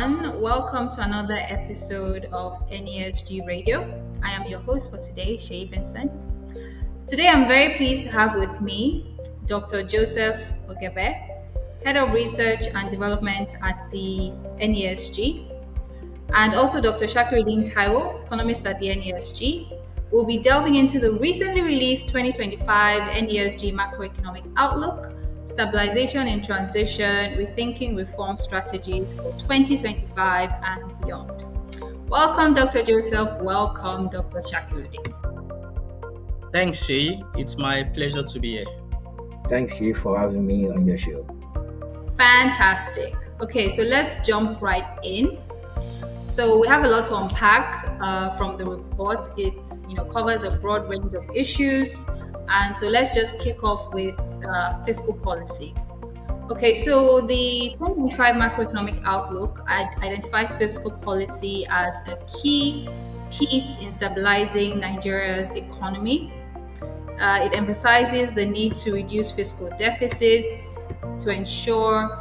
everyone. Welcome to another episode of NESG Radio. I am your host for today, Shay Vincent. Today, I'm very pleased to have with me Dr. Joseph Ogebe, Head of Research and Development at the NESG, and also Dr. Shakiruddin Taiwo, economist at the NESG. We'll be delving into the recently released 2025 NESG Macroeconomic Outlook, Stabilization in Transition, Rethinking Reform Strategies for 2025 and beyond. Welcome, Dr. Joseph. Welcome, Dr. Shakiruddin. Thanks, Shay. It's my pleasure to be here. Thanks, Shay, for having me on your show. Fantastic. Okay, so let's jump right in. So we have a lot to unpack from the report. It covers a broad range of issues, and so let's just kick off with fiscal policy. Okay, so the 2025 macroeconomic outlook identifies fiscal policy as a key piece in stabilizing Nigeria's economy. It emphasizes the need to reduce fiscal deficits to ensure,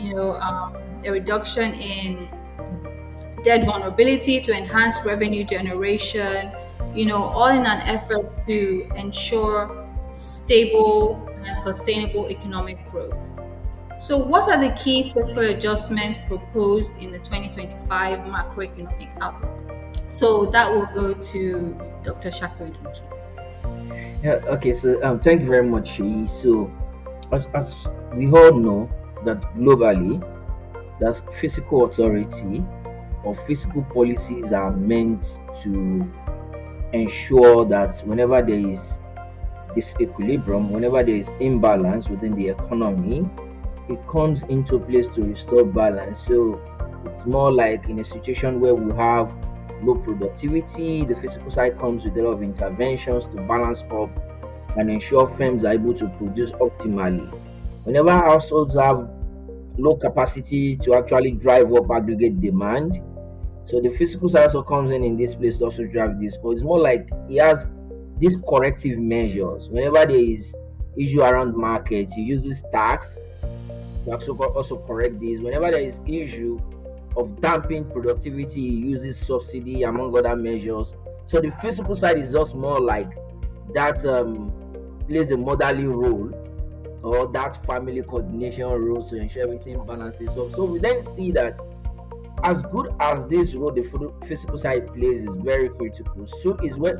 a reduction in debt vulnerability, to enhance revenue generation, all in an effort to ensure stable and sustainable economic growth. So what are the key fiscal adjustments proposed in the 2025 macroeconomic outlook? So that will go to Dr. Shakiruddin, please. Yeah, okay, so thank you very much, Shay. So as we all know that globally, that fiscal authority or fiscal policies are meant to ensure that whenever there is disequilibrium, whenever there is imbalance within the economy, it comes into place to restore balance. So it's more like in a situation where we have low productivity, the fiscal side comes with a lot of interventions to balance up and ensure firms are able to produce optimally. Whenever households have low capacity to actually drive up aggregate demand, so the fiscal side also comes in this place to also drive this, but it's more like he has these corrective measures. Whenever there is issue around market, he uses tax to also correct this. Whenever there is issue of damping productivity, he uses subsidy among other measures. So the fiscal side is just more like that plays a motherly role or that family coordination role to ensure everything balances up. So we then see that as good as this role the physical side plays is very critical, so is when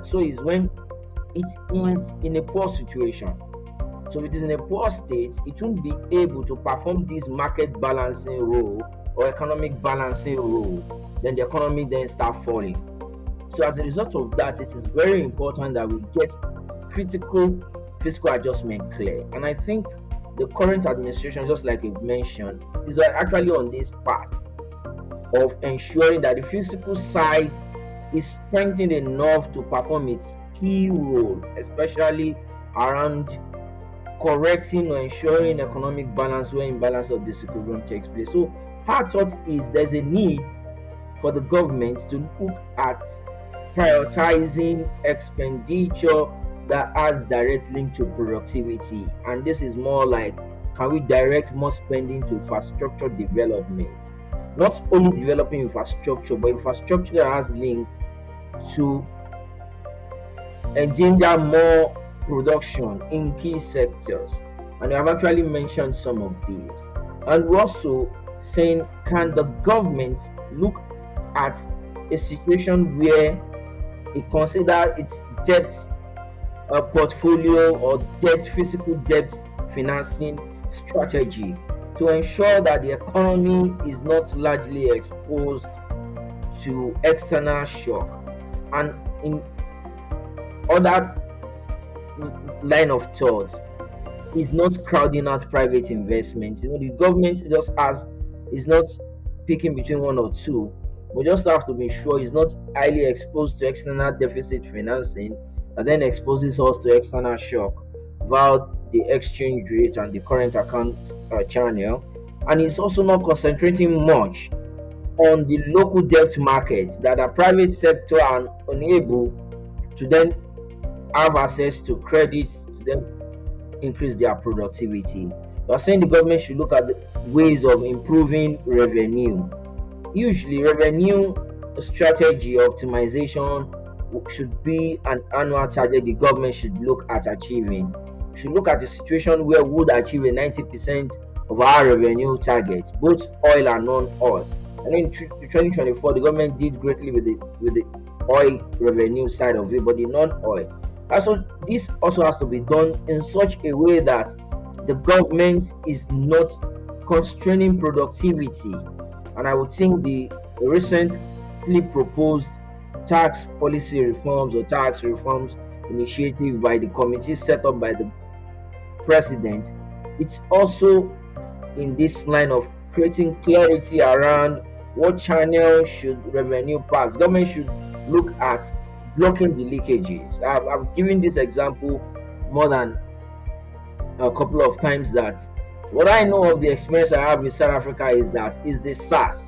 it is in a poor situation. So if it is in a poor state, it won't be able to perform this market balancing role or economic balancing role. Then the economy then start falling. So as a result of that, it is very important that we get critical fiscal adjustment clear. And I think the current administration, just like you mentioned, is actually on this path of ensuring that the physical side is strengthened enough to perform its key role, especially around correcting or ensuring economic balance where imbalance of disequilibrium takes place. So our thought is there's a need for the government to look at prioritizing expenditure that has direct link to productivity, and this is more like, can we direct more spending to infrastructure development? Not only developing infrastructure, but infrastructure that has link to engender more production in key sectors. And we have actually mentioned some of these. And we're also saying, can the government look at a situation where it consider its debt portfolio or physical debt financing strategy to ensure that the economy is not largely exposed to external shock, and in other line of thought is not crowding out private investment. The government just is not picking between one or two. We just have to be sure it's not highly exposed to external deficit financing that then exposes us to external shock via the exchange rate and the current account channel. And it's also not concentrating much on the local debt markets that the private sector are unable to then have access to credit to then increase their productivity. We are saying the government should look at the ways of improving revenue Usually, revenue strategy optimization should be an annual target the government should look at achieving. Should look at a situation where we would achieve a 90% of our revenue target, both oil and non-oil. And in 2024, the government did greatly with the oil revenue side of it, but the non-oil. Also, this also has to be done in such a way that the government is not constraining productivity. And I would think the recently proposed tax policy reforms or tax reforms initiative by the committee set up by the president, it's also in this line of creating clarity around what channel should revenue pass. Government should look at blocking the leakages. I've given this example more than a couple of times that what I know of the experience I have with South Africa is that is the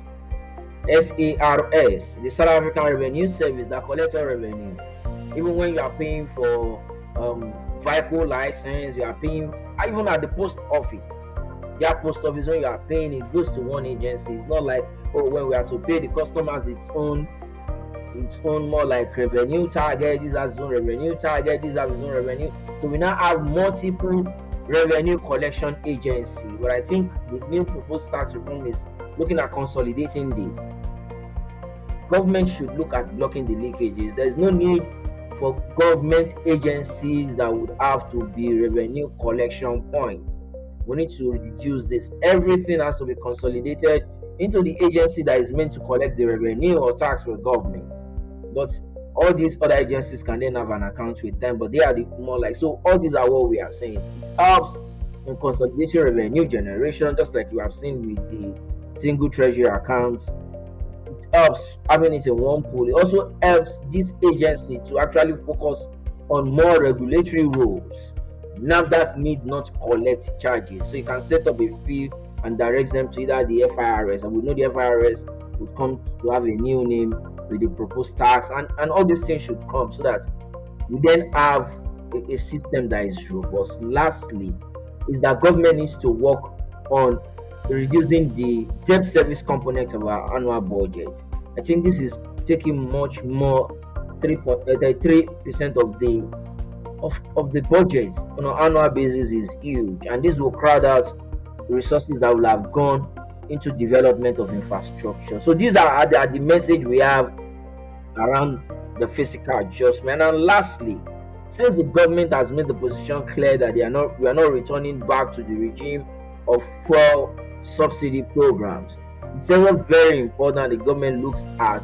SARS, the South African Revenue Service that collects your revenue. Even when you are paying for vehicle license, you are paying even at the post office. Their post office, when you are paying, it goes to one agency. It's not like, oh, when we are to pay the customers its own more like revenue target. This has its own revenue target. This has its own revenue. So we now have multiple revenue collection agency. But I think the new proposed tax reform is looking at consolidating this. Government should look at blocking the leakages. There is no need for government agencies that would have to be revenue collection points. We need to reduce this. Everything has to be consolidated into the agency that is meant to collect the revenue or tax for government. But all these other agencies can then have an account with them, but they are the more like, so all these are what we are saying. It helps in consolidating revenue generation, just like you have seen with the single treasury account. It helps having it in one pool. It also helps this agency to actually focus on more regulatory rules. NAFDAC need not collect charges, so you can set up a fee and direct them to either the FIRS, and we know the FIRS would come to have a new name with the proposed tax, and all these things should come so that we then have a system that is robust. Lastly, is that government needs to work on reducing the debt service component of our annual budget. I think this is taking much more 3% of the budget on an annual basis is huge, and this will crowd out resources that will have gone into development of infrastructure. So these are the message we have around the fiscal adjustment. And lastly, since the government has made the position clear that we are not returning back to the regime of fuel subsidy programs, it's also very important the government looks at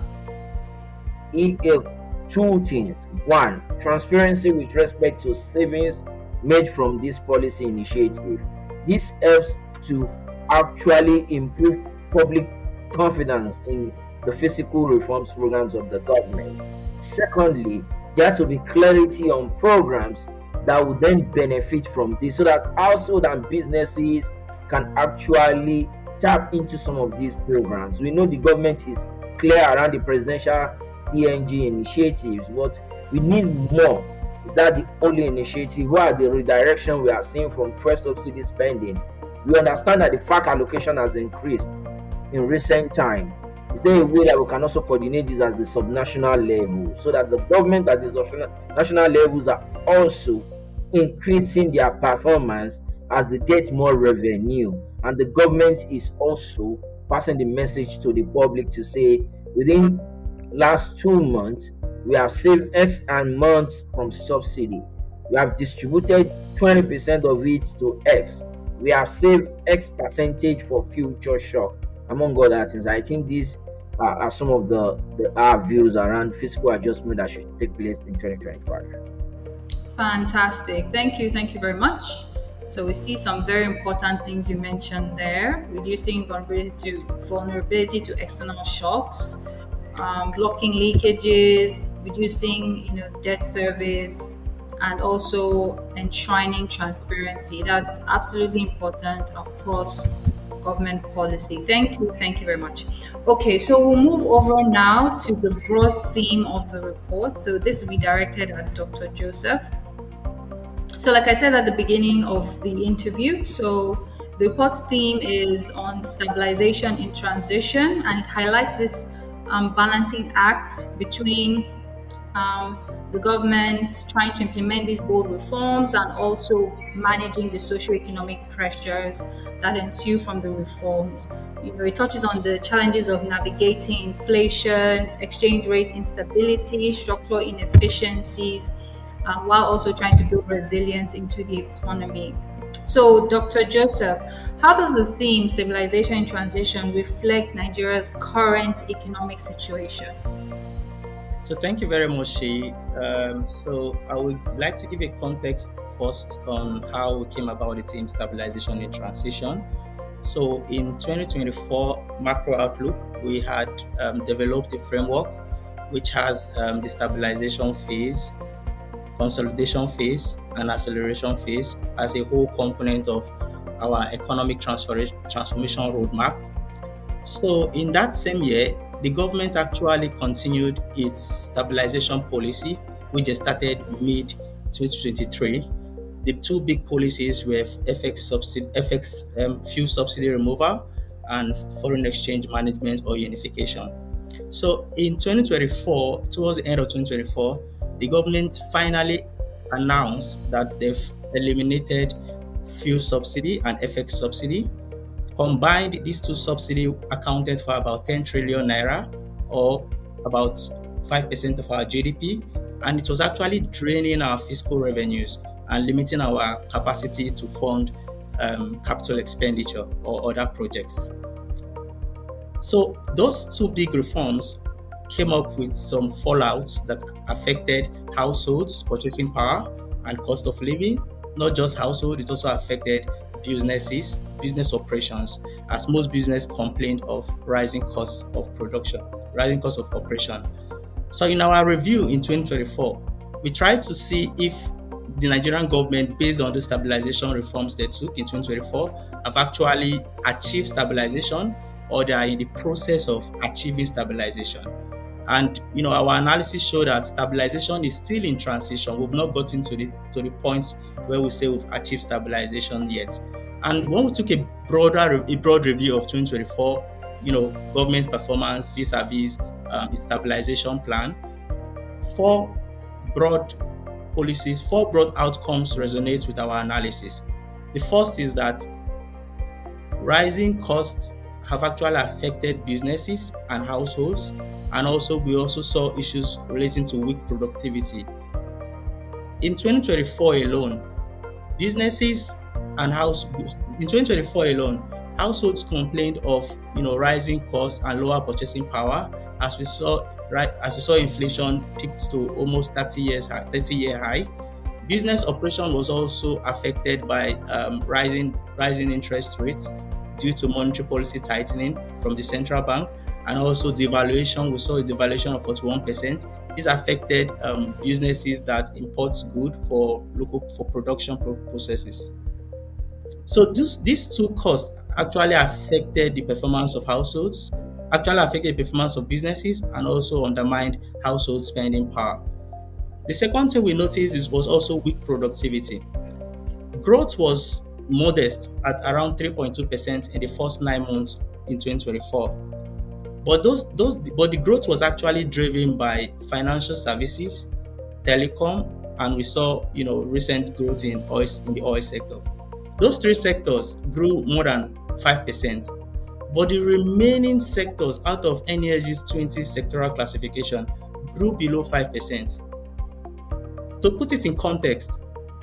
two things. One, transparency with respect to savings made from this policy initiative. This helps to actually improve public confidence in the fiscal reforms programs of the government. Secondly, there has to be clarity on programs that would then benefit from this so that households and businesses can actually tap into some of these programs. We know the government is clear around the presidential CNG initiatives, but we need more. Is that the only initiative? What are the redirection we are seeing from fresh subsidy spending? We understand that the FAC allocation has increased in recent time. Is there a way that we can also coordinate this at the subnational level so that the government at the national levels are also increasing their performance as they get more revenue, and the government is also passing the message to the public to say within last 2 months we have saved X amount from subsidy, we have distributed 20% of it to X, we have saved X percentage for future shock, among other things. I think these are some of our views around fiscal adjustment that should take place in 2025. Fantastic. Thank you. Thank you very much. So we see some very important things you mentioned there: reducing vulnerability to external shocks, blocking leakages, reducing debt service, and also enshrining transparency. That's absolutely important across government policy. Thank you very much. Okay, so we'll move over now to the broad theme of the report. So this will be directed at Dr. Joseph. So like I said at the beginning of the interview, so The report's theme is on stabilization in transition, and it highlights this balancing act between um, the government trying to implement these bold reforms and also managing the socio-economic pressures that ensue from the reforms. It touches on the challenges of navigating inflation, exchange rate instability, structural inefficiencies, while also trying to build resilience into the economy. So, Dr. Joseph, how does the theme stabilization and transition reflect Nigeria's current economic situation? So thank you very much, Shi. So I would like to give a context first on how we came about the team stabilization in transition. So in 2024 macro outlook, we had developed a framework which has the stabilization phase, consolidation phase, and acceleration phase as a whole component of our economic transformation roadmap. So in that same year, the government actually continued its stabilization policy, which they started mid 2023. The two big policies were fuel subsidy removal and foreign exchange management or unification. So in 2024, towards the end of 2024, the government finally announced that they've eliminated fuel subsidy and FX subsidy. Combined, these two subsidies accounted for about 10 trillion naira, or about 5% of our GDP, and it was actually draining our fiscal revenues and limiting our capacity to fund capital expenditure or other projects. So those two big reforms came up with some fallouts that affected households' purchasing power and cost of living. Not just households, it also affected business operations, as most business complained of rising costs of production, rising costs of operation. So in our review in 2024, we tried to see if the Nigerian government, based on the stabilization reforms they took in 2024, have actually achieved stabilization or they are in the process of achieving stabilization. And our analysis showed that stabilization is still in transition. We've not gotten to the points where we say we've achieved stabilization yet. And when we took a broad review of 2024, government performance vis-a-vis its stabilization plan, four broad outcomes resonate with our analysis. The first is that rising costs have actually affected businesses and households, and we also saw issues relating to weak productivity. In 2024 alone, households complained of rising costs and lower purchasing power, as we saw inflation peaked to almost 30-year high. Business operation was also affected by rising interest rates due to monetary policy tightening from the central bank, and also devaluation. We saw a devaluation of 41%. This affected businesses that import goods for production processes. So these two costs actually affected the performance of households, actually affected the performance of businesses, and also undermined household spending power. The second thing we noticed was also weak productivity. Growth was modest at around 3.2% in the first 9 months in 2024. But the growth was actually driven by financial services, telecom, and we saw recent growth in the oil sector. Those three sectors grew more than 5%, but the remaining sectors out of NESG's 20 sectoral classification grew below 5%. To put it in context,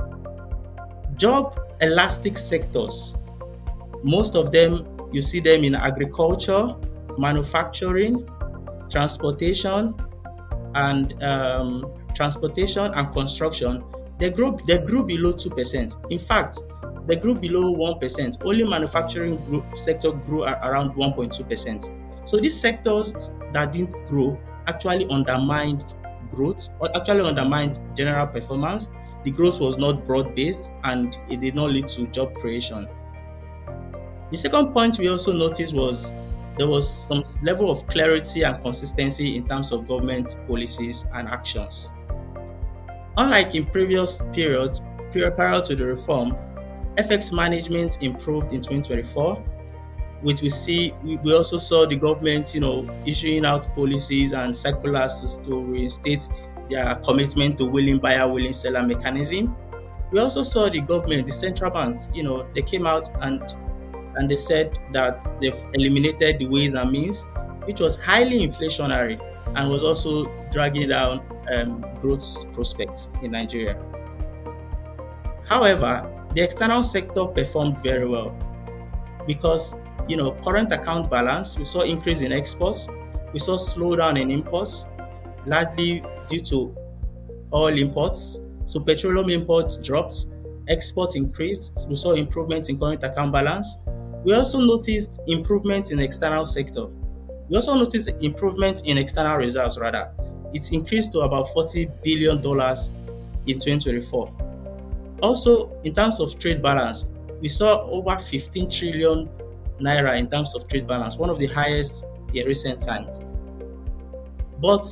job elastic sectors, most of them, you see them in agriculture, manufacturing, transportation, and construction. They grew below 2%. In fact, they grew below 1%. Only manufacturing sector grew around 1.2%. So these sectors that didn't grow actually undermined growth, or actually undermined general performance. The growth was not broad-based and it did not lead to job creation. The second point we also noticed was there was some level of clarity and consistency in terms of government policies and actions. Unlike in previous periods prior to the reform, FX management improved in 2024, which we also saw the government, issuing out policies and circulars to reinstate their commitment to willing buyer, willing seller mechanism. We also saw the government, the central bank, they came out and they said that they've eliminated the ways and means, which was highly inflationary and was also dragging down growth prospects in Nigeria. However, the external sector performed very well because, current account balance, we saw increase in exports, we saw slowdown in imports, largely due to oil imports. So petroleum imports dropped, exports increased, we saw improvement in current account balance. We also noticed improvement in external sector. We also noticed improvement in external reserves rather. It increased to about $40 billion in 2024. Also, in terms of trade balance, we saw over 15 trillion naira in terms of trade balance, one of the highest in recent times. But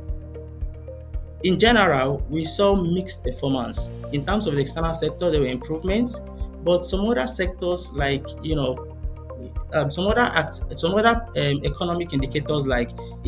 in general, we saw mixed performance. In terms of the external sector, there were improvements, but some other sectors like, some other economic indicators like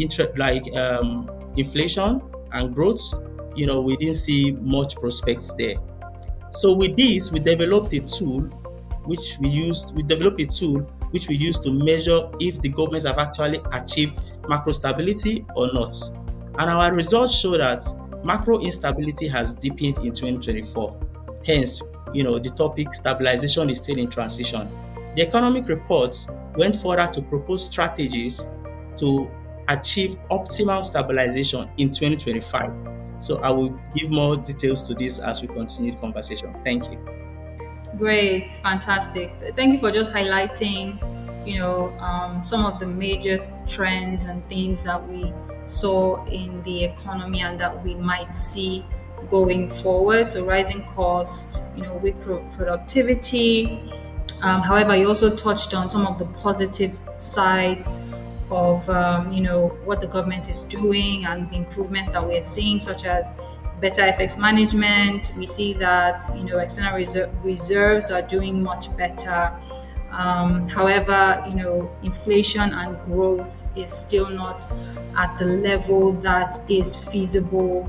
inflation and growth, we didn't see much prospects there. So with this, we developed a tool which we use to measure if the governments have actually achieved macro stability or not. And our results show that macro instability has deepened in 2024. Hence, the topic stabilization is still in transition. The economic report went further to propose strategies to achieve optimal stabilization in 2025. So I will give more details to this as we continue the conversation. Thank you. Great, fantastic. Thank you for just highlighting, some of the major trends and themes that we saw in the economy and that we might see going forward. So rising costs, weak productivity. However, you also touched on some of the positive sides of what the government is doing and the improvements that we're seeing, such as better FX management. We see that external reserves are doing much better. However, inflation and growth is still not at the level that is feasible.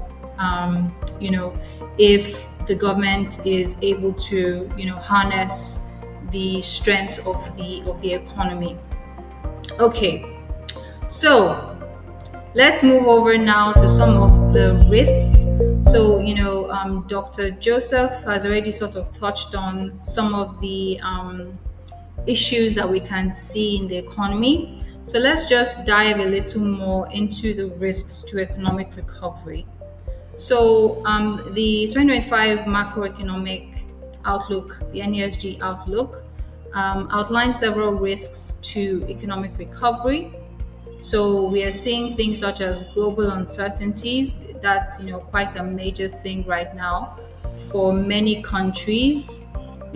If the government is able to harness the strengths of the economy. Okay, so let's move over now to some of the risks. So, Dr. Joseph has already sort of touched on some of the issues that we can see in the economy. So let's just dive a little more into the risks to economic recovery. So the 2025 macroeconomic outlook, the NESG outlook, outlines several risks to economic recovery. So we are seeing things such as global uncertainties. That's quite a major thing right now for many countries.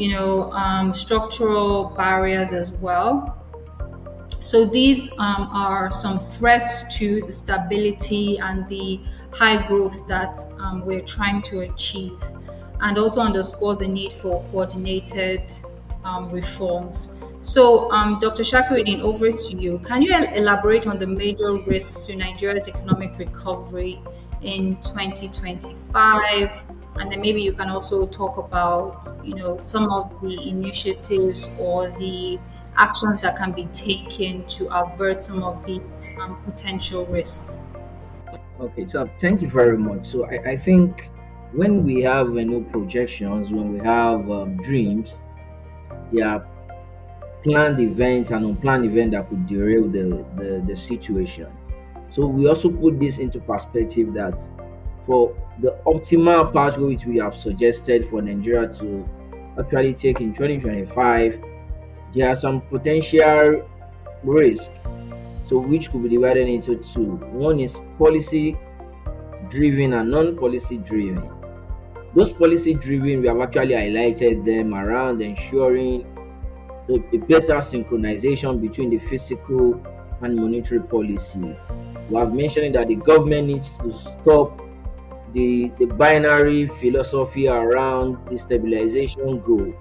Structural barriers as well. So these are some threats to the stability and the high growth that we're trying to achieve, and also underscore the need for coordinated reforms. So, Dr. Shakiruddin, over to you. Can you elaborate on the major risks to Nigeria's economic recovery in 2025? And then maybe you can also talk about, some of the initiatives or the actions that can be taken to avert some of these potential risks. Okay, so thank you very much. So I think when we have projections, when we have dreams, there are planned events and unplanned events that could derail the situation. So we also put this into perspective that for the optimal pathway which we have suggested for Nigeria to actually take in 2025, there are some potential risks. So which could be divided into two. One is policy driven and non-policy driven. Those policy driven, we have actually highlighted them around ensuring a better synchronization between the fiscal and monetary policy. We have mentioned that the government needs to stop the binary philosophy around the stabilization goal.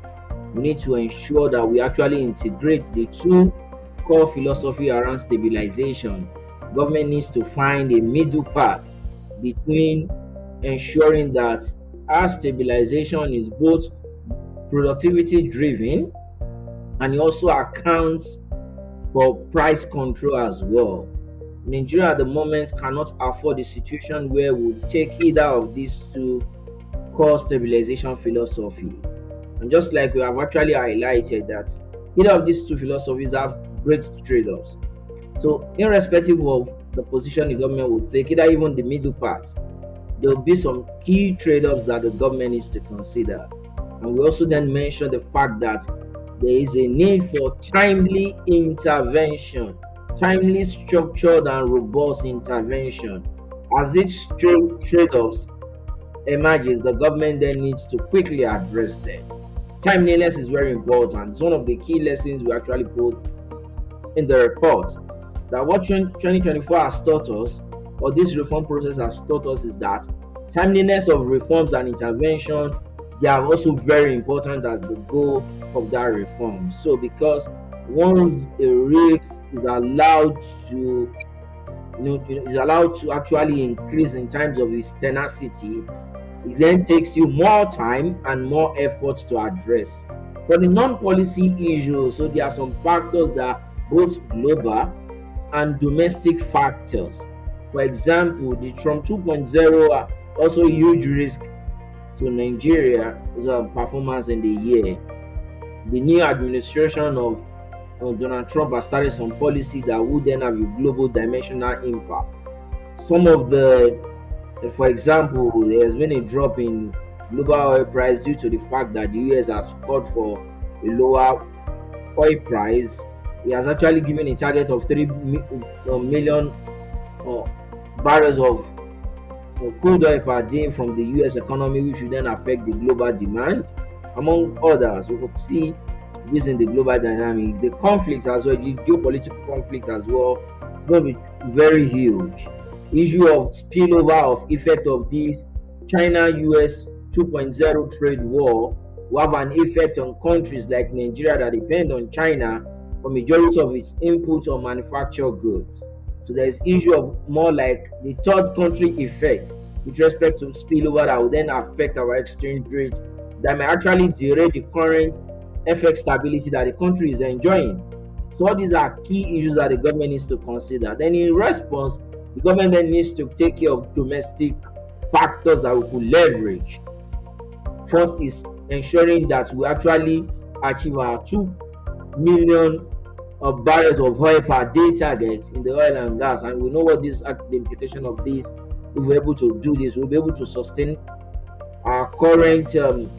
We need to ensure that we actually integrate the two core philosophy around stabilization. Government needs to find a middle path between ensuring that our stabilization is both productivity driven and it also accounts for price control as well. Nigeria at the moment cannot afford a situation where we take either of these two core stabilization philosophy. And just like we have actually highlighted that either of these two philosophies have great trade-offs. So irrespective of the position the government will take, either even the middle part, there will be some key trade-offs that the government needs to consider. And we also then mention the fact that there is a need for timely intervention, timely structured and robust intervention. As these trade-offs emerges, the government then needs to quickly address them. Timeliness is very important. It's one of the key lessons we actually put in the report. That what 2024 has taught us, or this reform process has taught us, is that timeliness of reforms and intervention, they are also very important as the goal of that reform. So because once a risk is allowed to is allowed to actually increase in terms of its tenacity, it then takes you more time and more effort to address. For the non-policy issues, so there are some factors that are both global and domestic factors. For example, the Trump 2.0 are also a huge risk to Nigeria's performance in the year. The new administration of Donald Trump has started some policy that would then have a global dimensional impact. Some of the, for example, there has been a drop in global oil price due to the fact that the US has called for a lower oil price. He has actually given a target of 3 million barrels of crude oil per day from the US economy, which will then affect the global demand. Among others, we could see this in the global dynamics. The conflict as well, the geopolitical conflict as well, is going to be very huge. Issue of spillover of effect of this China-US 2.0 trade war will have an effect on countries like Nigeria that depend on China for majority of its input or manufactured goods. So there is issue of more like the third country effect with respect to spillover that will then affect our exchange rate, that may actually derail the current FX stability that the country is enjoying. So all these are key issues that the government needs to consider. Then in response, the government then needs to take care of domestic factors that we could leverage. First is ensuring that we actually achieve our 2 million barrels of oil per day target in the oil and gas, and we know what this the implication of this. If we're able to do this, we'll be able to sustain our current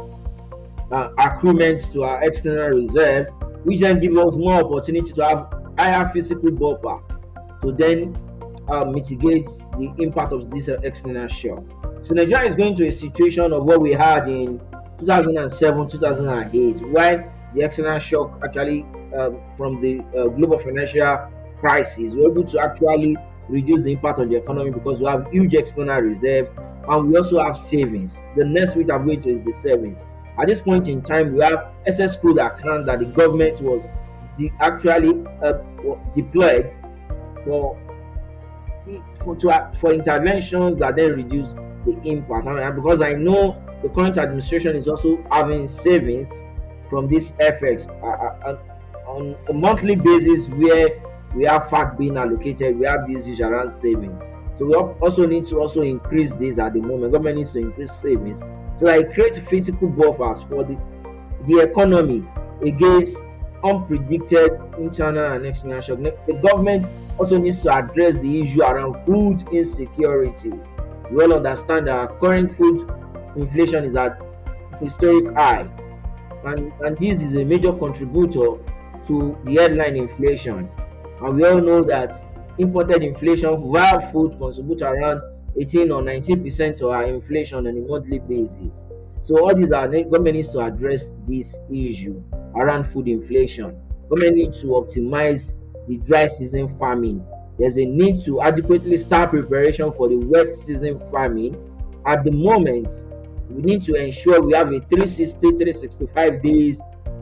accruement to our external reserve, which then gives us more opportunity to have higher physical buffer to then mitigate the impact of this external shock. So Nigeria is going to a situation of what we had in 2007, 2008, when the external shock actually from the global financial crisis, we're able to actually reduce the impact on the economy because we have huge external reserve and we also have savings. The next bit I'm going to is the savings. At this point in time, we have excess crude account that the government was actually deployed for interventions that then reduce the impact. And because I know the current administration is also having savings from this FX on a monthly basis, where we have FAC being allocated, we have these issues around savings. So we also need to increase this at the moment. Government needs to increase savings so that it creates physical buffers for the economy against unpredicted internal and external shock. The government also needs to address the issue around food insecurity. We all understand that our current food inflation is at historic high, and this is a major contributor to the headline inflation. And we all know that imported inflation via food contributes around 18 or 19% to our inflation on a monthly basis. So all these are government needs to address this issue around food inflation. Government needs to optimize the dry season farming. There's a need to adequately start preparation for the wet season farming. At the moment, we need to ensure we have a 360, 365 days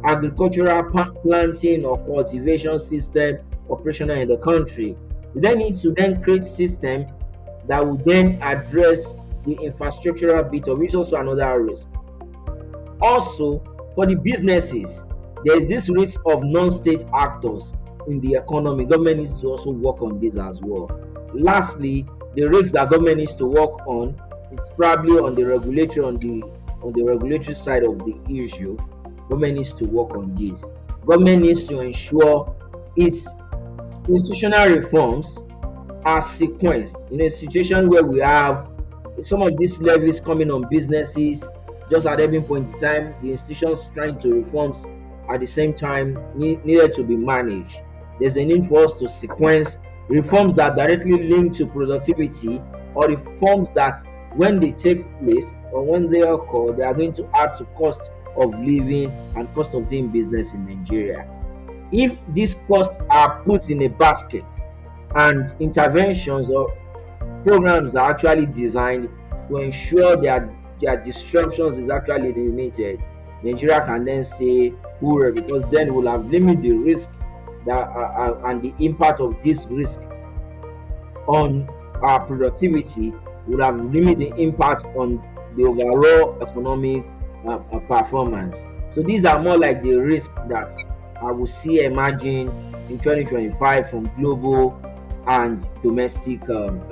agricultural planting or cultivation system operational in the country. We then need to then create system that will then address the infrastructural bit of, which is also another risk. Also, for the businesses, there is this risk of non-state actors in the economy. Government needs to also work on this as well. Lastly, the risk that government needs to work on, it's probably on the regulatory regulatory side of the issue. Government needs to work on this. Government needs to ensure its institutional reforms are sequenced in a situation where we have some of these levies coming on businesses just at every point in time. The institutions trying to reforms at the same time needed to be managed. There's a need for us to sequence reforms that directly link to productivity, or reforms that when they take place or when they occur, they are going to add to cost of living and cost of doing business in Nigeria. If these costs are put in a basket and interventions or programs are actually designed to ensure their disruptions is actually eliminated, Nigeria can then say hooray, because then we'll have limited the risk that and the impact of this risk on our productivity would have limited the impact on the overall economic performance. So these are more like the risk that I will see emerging in 2025 from global and domestic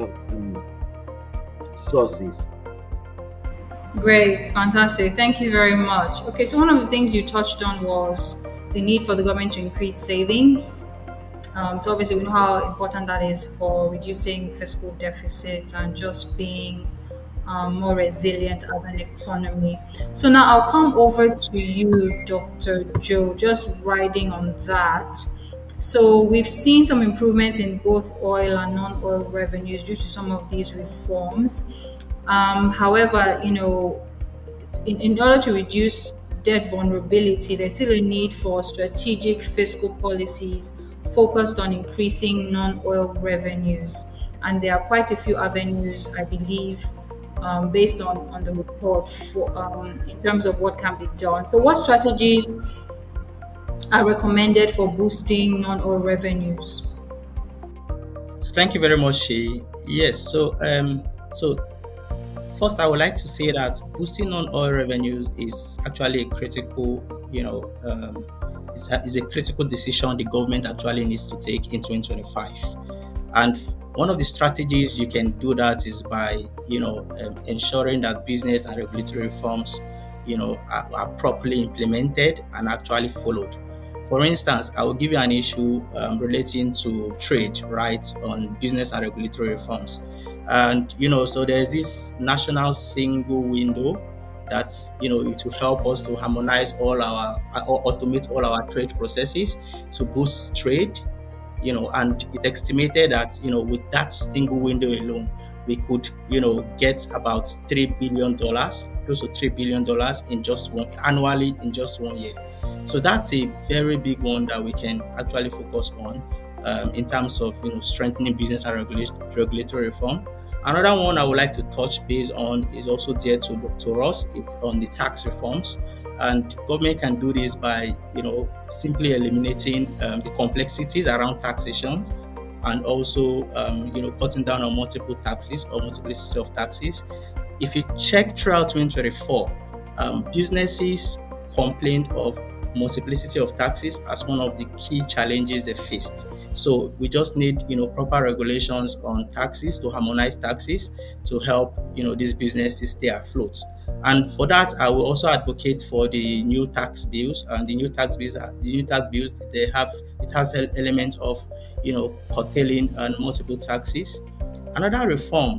sources. Great, fantastic. Thank you very much. Okay, so one of the things you touched on was the need for the government to increase savings. So obviously, we know how important that is for reducing fiscal deficits and just being more resilient as an economy. So now I'll come over to you, Dr. Joe, just riding on that. So we've seen some improvements in both oil and non-oil revenues due to some of these reforms. However, in order to reduce debt vulnerability, there's still a need for strategic fiscal policies focused on increasing non-oil revenues. And there are quite a few avenues, I believe, based on the report in terms of what can be done. So what strategies are recommended for boosting non-oil revenues? So thank you very much, Shay. Yes, so first, I would like to say that boosting non-oil revenues is actually a critical, is a critical decision the government actually needs to take in 2025. And one of the strategies you can do that is by, ensuring that business and regulatory reforms, are properly implemented and actually followed. For instance, I will give you an issue relating to trade, right, on business and regulatory reforms. And, so there's this national single window that's, it will help us to harmonize or automate all our trade processes to boost trade, and it's estimated that, with that single window alone, we could, get about $3 billion, close to $3 billion annually in just 1 year. So that's a very big one that we can actually focus on in terms of strengthening business and regulatory reform. Another one I would like to touch base on is also dear to us. It's on the tax reforms, and government can do this by simply eliminating the complexities around taxation, and also cutting down on multiple taxes or multiplicity of taxes. If you check throughout 2024, businesses complained of multiplicity of taxes as one of the key challenges they faced. So we just need proper regulations on taxes to harmonize taxes to help these businesses stay afloat. And for that, I will also advocate for the new tax bills. And the new tax bills, it has elements of curtailing and multiple taxes. Another reform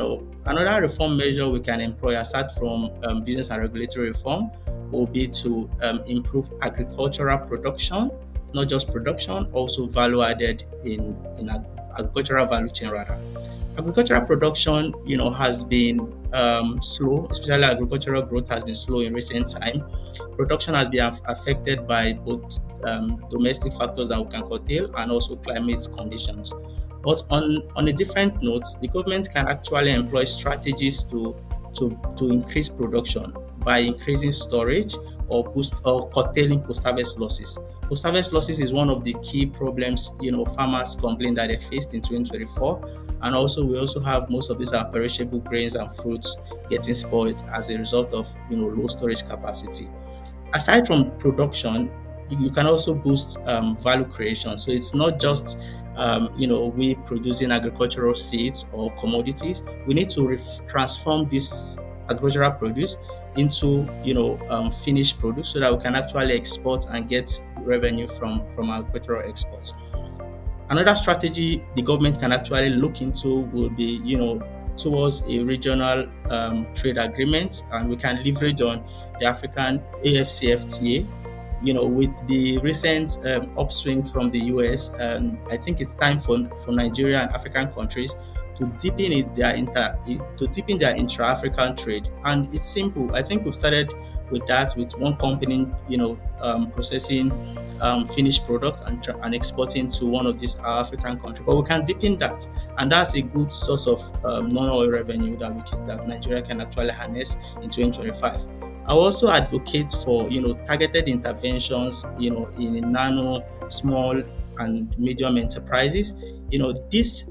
measure we can employ aside from business and regulatory reform will be to improve agricultural production, not just production, also value added in agricultural value chain rather. Agricultural production, has been slow, especially agricultural growth has been slow in recent time. Production has been affected by both domestic factors that we can curtail and also climate conditions. But on a different note, the government can actually employ strategies to increase production by increasing storage or curtailing post-harvest losses. Post-harvest losses is one of the key problems, farmers complain that they faced in 2024. And also, we also have most of these are perishable grains and fruits getting spoiled as a result of, low storage capacity. Aside from production, you can also boost value creation. So it's not just we producing agricultural seeds or commodities. We need to transform this agricultural produce into finished produce so that we can actually export and get revenue from agricultural exports. Another strategy the government can actually look into will be towards a regional trade agreement, and we can leverage on the African AfCFTA. With the recent upswing from the US, I think it's time for Nigeria and African countries to deepen their intra-African trade. And it's simple. I think we've started with that with one company, processing finished product and exporting to one of these African countries. But we can deepen that, and that's a good source of non-oil revenue that Nigeria can actually harness in 2025. I also advocate for targeted interventions in nano, small and medium enterprises. These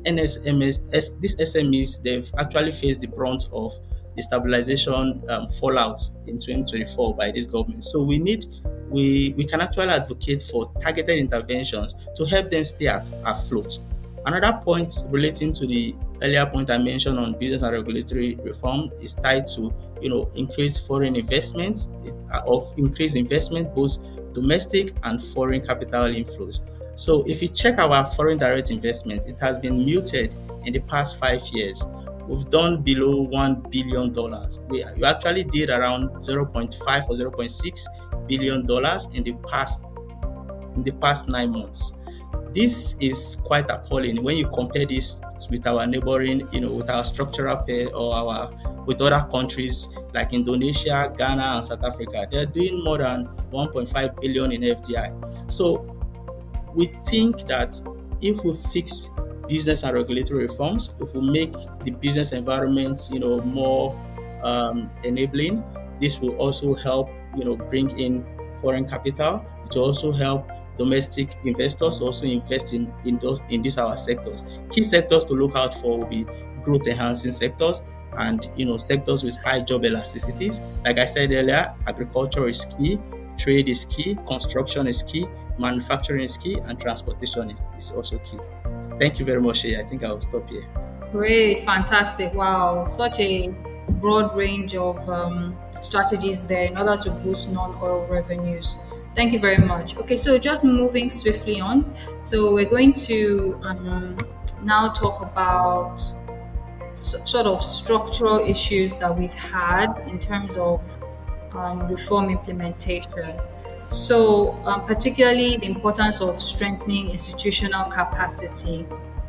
SMEs, they've actually faced the brunt of the stabilization fallout in 2024 by this government. So we can actually advocate for targeted interventions to help them stay afloat. Another point relating to the earlier point I mentioned on business and regulatory reform is tied to increased foreign investment, increased investment, both domestic and foreign capital inflows. So if you check our foreign direct investment, it has been muted in the past 5 years. We've done below $1 billion. We actually did around 0.5 or 0.6 billion dollars in the past 9 months. This is quite appalling when you compare this with our neighboring, with our structural pair or with other countries like Indonesia, Ghana, and South Africa. They're doing more than 1.5 billion in FDI. So we think that if we fix business and regulatory reforms, if we make the business environment, more enabling, this will also help, bring in foreign capital. It will also help domestic investors also invest in these our sectors. Key sectors to look out for will be growth enhancing sectors and sectors with high job elasticities. Like I said earlier, agriculture is key, trade is key, construction is key, manufacturing is key, and transportation is also key. Thank you very much. I think I will stop here. Great, fantastic. Wow, such a broad range of strategies there in order to boost non-oil revenues. Thank you very much. Okay, so just moving swiftly on. So we're going to now talk about sort of structural issues that we've had in terms of reform implementation. So particularly the importance of strengthening institutional capacity.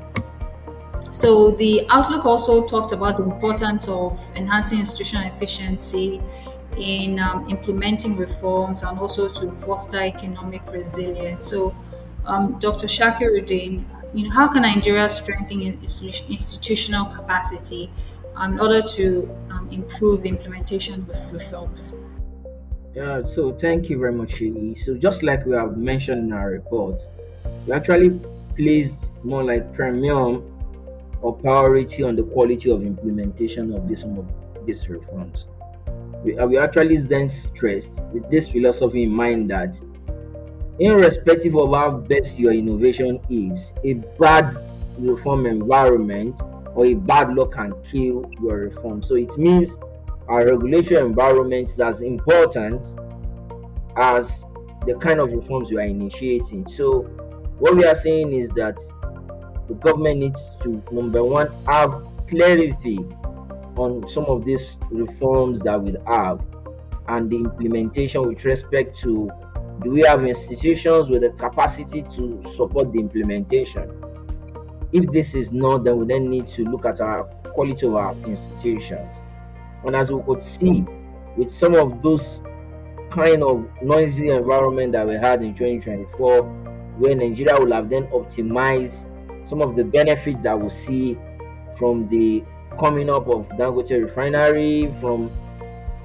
So the Outlook also talked about the importance of enhancing institutional efficiency in implementing reforms and also to foster economic resilience. So, Dr. Shakiruddin, how can Nigeria strengthen institutional capacity in order to improve the implementation of reforms? Yeah, so thank you very much, Shiri. So just like we have mentioned in our report, we actually placed more like premium or priority on the quality of implementation of these reforms. We actually then stressed with this philosophy in mind that irrespective of how best your innovation is, a bad reform environment or a bad law can kill your reform. So it means our regulatory environment is as important as the kind of reforms you are initiating. So what we are saying is that the government needs to, number one, have clarity on some of these reforms that we have and the implementation with respect to, do we have institutions with the capacity to support the implementation? If this is not, then we then need to look at our quality of our institutions. And as we could see with some of those kind of noisy environment that we had in 2024, where Nigeria will have then optimized some of the benefits that we see from the coming up of Dangote refinery, from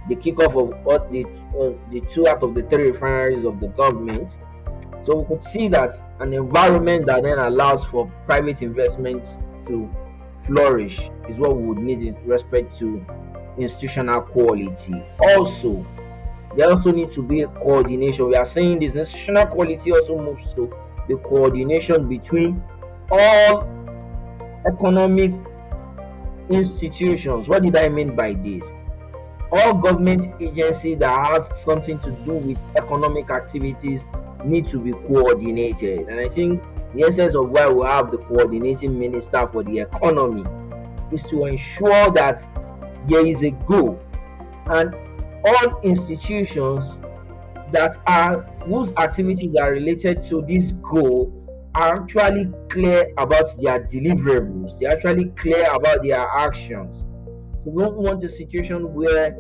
the kickoff of all the two out of the three refineries of the government. So we could see that an environment that then allows for private investment to flourish is what we would need in respect to institutional quality. Also, there also needs to be a coordination. We are saying this institutional quality also moves to the coordination between all economic institutions. What did I mean by this? All government agencies that has something to do with economic activities need to be coordinated. And I think the essence of why we have the coordinating minister for the economy is to ensure that there is a goal, and all institutions that are whose activities are related to this goal are actually clear about their deliverables. They're actually clear about their actions. We don't want a situation where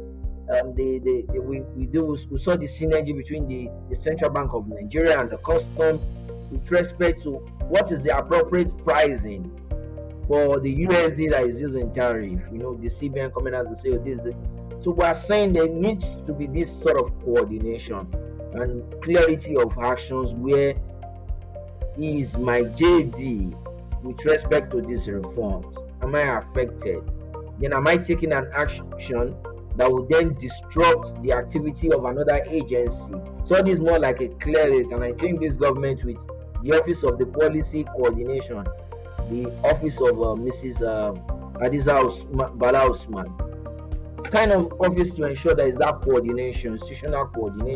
we saw the synergy between the Central Bank of Nigeria and the custom with respect to what is the appropriate pricing for the USD that is using tariff. The CBN coming out to say, so we are saying there needs to be this sort of coordination and clarity of actions. Where is my JD with respect to these reforms? Am I affected? Then am I taking an action that will then disrupt the activity of another agency? So it is more like a clear list, and I think this government, with the Office of the Policy Coordination, the office of Mrs. Hadiza Bala Usman, kind of office to ensure there is that coordination, institutional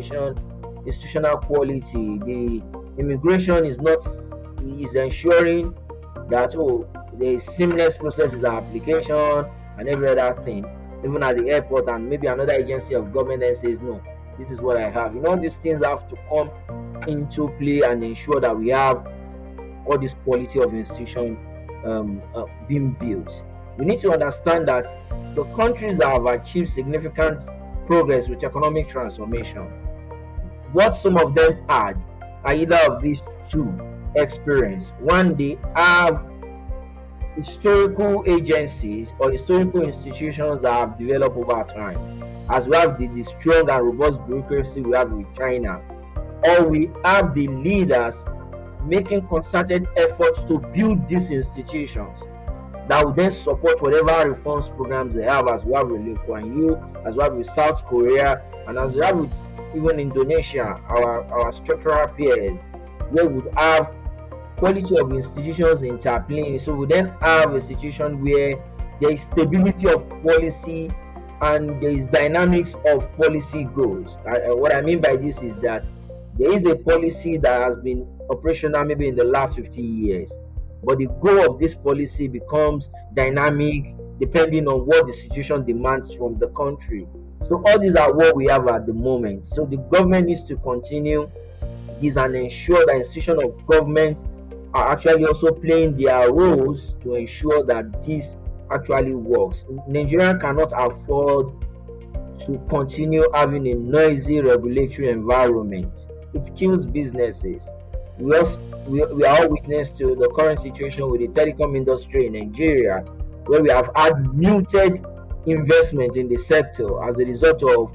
quality. The immigration is ensuring that there is seamless processes and application and every other thing, even at the airport, and maybe another agency of government then says, no, this is what I have. These things have to come into play and ensure that we have all this quality of institution being built. We need to understand that the countries that have achieved significant progress with economic transformation, what some of them had are either of these two experience. One, they have historical agencies or historical institutions that have developed over time, as we have the strong and robust bureaucracy we have with China, or we have the leaders making concerted efforts to build these institutions that will then support whatever reforms programs they have, as we have with Lee Kuan Yew, as we have with South Korea, and as we have with even Indonesia, our structural peers, where we would have quality of institutions interplaying. So we then have a situation where there is stability of policy and there is dynamics of policy goals. What I mean by this is that there is a policy that has been operational maybe in the last 50 years, but the goal of this policy becomes dynamic depending on what the situation demands from the country. So all these are what we have at the moment. So the government needs to continue this and ensure that institutions of government are actually also playing their roles to ensure that this actually works. Nigeria cannot afford to continue having a noisy regulatory environment. It kills businesses. We are all witness to the current situation with the telecom industry in Nigeria, where we have had muted investment in the sector as a result of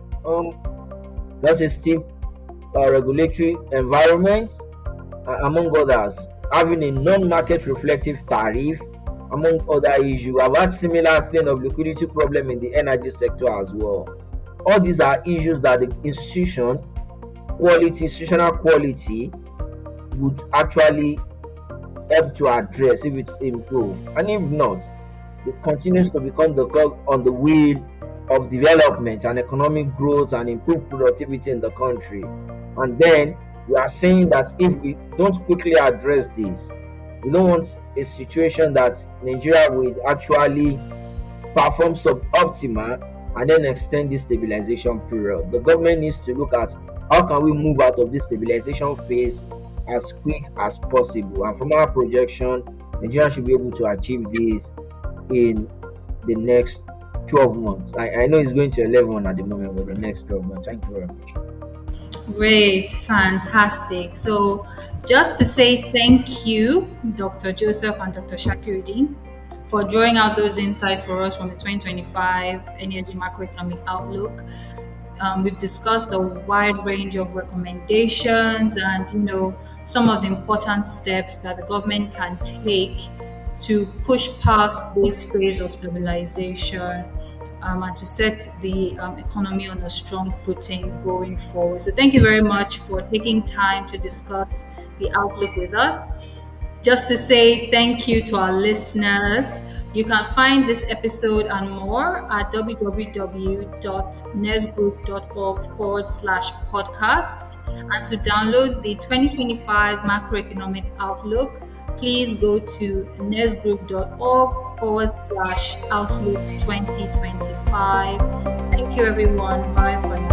that's a steep regulatory environment, among others, having a non-market reflective tariff, among other issues. I've had similar thing of liquidity problem in the energy sector as well. All these are issues that the institutional quality would actually help to address if it's improved. And if not, it continues to become the cog on the wheel of development and economic growth and improved productivity in the country. And then we are saying that if we don't quickly address this, we don't want a situation that Nigeria will actually perform suboptimal and then extend this stabilization period. The government needs to look at how can we move out of this stabilization phase as quick as possible. And from our projection, Nigeria should be able to achieve this in the next 12 months. I know it's going to 11 at the moment, but the next 12 months. Thank you very much. Great, fantastic. So, just to say thank you, Dr. Joseph and Dr. Shakiruddin, for drawing out those insights for us from the 2025 Energy Macroeconomic Outlook. We've discussed a wide range of recommendations and, some of the important steps that the government can take to push past this phase of stabilization and to set the economy on a strong footing going forward. So thank you very much for taking time to discuss the outlook with us. Just to say thank you to our listeners. You can find this episode and more at www.nesgroup.org/podcast. And to download the 2025 Macroeconomic Outlook, please go to nesgroup.org/outlook 2025. Thank you, everyone. Bye for now.